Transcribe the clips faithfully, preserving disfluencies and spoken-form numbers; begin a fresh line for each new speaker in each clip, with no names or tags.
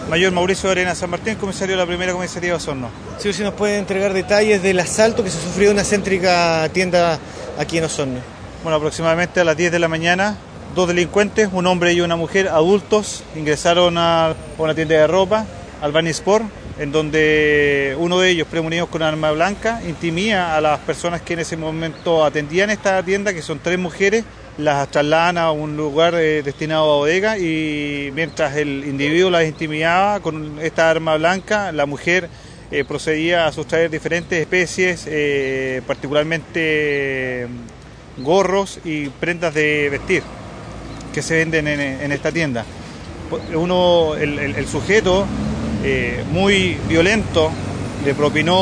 Mayor Mauricio Arena San Martín, comisario de la primera comisaría de Osorno.
Sí, si nos puede entregar detalles del asalto que se sufrió en una céntrica tienda aquí en Osorno.
Bueno, aproximadamente a las diez de la mañana, dos delincuentes, un hombre y una mujer adultos, ingresaron a una tienda de ropa, Albany Sport, en donde uno de ellos, premunidos con arma blanca, intimida a las personas que en ese momento atendían esta tienda, que son tres mujeres, las trasladan a un lugar eh, destinado a bodega, y mientras el individuo las intimidaba con esta arma blanca, la mujer eh, procedía a sustraer diferentes especies, eh, particularmente eh, gorros y prendas de vestir que se venden en, en esta tienda. Uno, el, el, el sujeto, eh, muy violento, le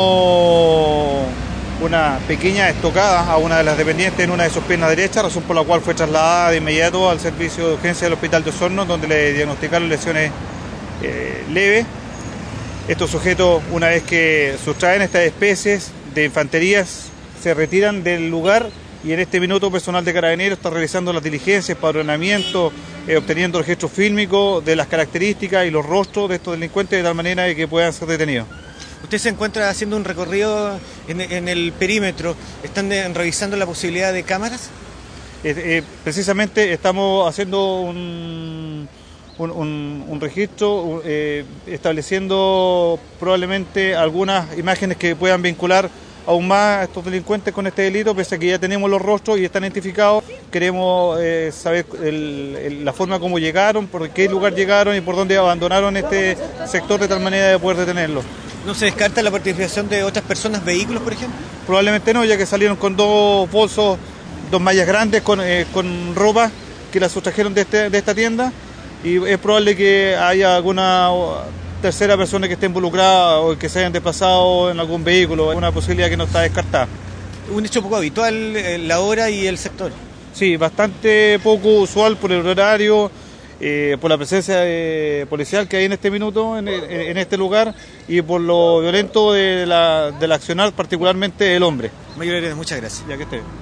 propinó una pequeña estocada a una de las dependientes en una de sus piernas derechas, razón por la cual fue trasladada de inmediato al servicio de urgencia del Hospital de Osorno, donde le diagnosticaron lesiones eh, leves. Estos sujetos, una vez que sustraen estas especies de infanterías, se retiran del lugar, y en este minuto personal de Carabineros está realizando las diligencias, padronamiento, eh, obteniendo registros fílmicos de las características y los rostros de estos delincuentes, de tal manera de que puedan ser detenidos.
Usted se encuentra haciendo un recorrido en, en el perímetro. ¿Están de, revisando la posibilidad de cámaras?
Eh, eh, precisamente estamos haciendo un, un, un, un registro, eh, estableciendo probablemente algunas imágenes que puedan vincular aún más a estos delincuentes con este delito, pese a que ya tenemos los rostros y están identificados. Queremos eh, saber el, el, la forma como llegaron, por qué lugar llegaron y por dónde abandonaron este sector, de tal manera de poder detenerlos.
¿No se descarta la participación de otras personas, vehículos, por ejemplo?
Probablemente no, ya que salieron con dos bolsos, dos mallas grandes con, eh, con ropa que las sustrajeron de, este, de esta tienda, y es probable que haya alguna tercera persona que esté involucrada o que se hayan desplazado en algún vehículo. Es una posibilidad que no está descartada.
Un hecho poco habitual, la hora y el sector.
Sí, bastante poco usual por el horario, Eh, por la presencia eh, policial que hay en este minuto en, en este lugar, y por lo violento de la, del accionar, particularmente el hombre.
Mayor Arena, muchas gracias.
Ya que esté.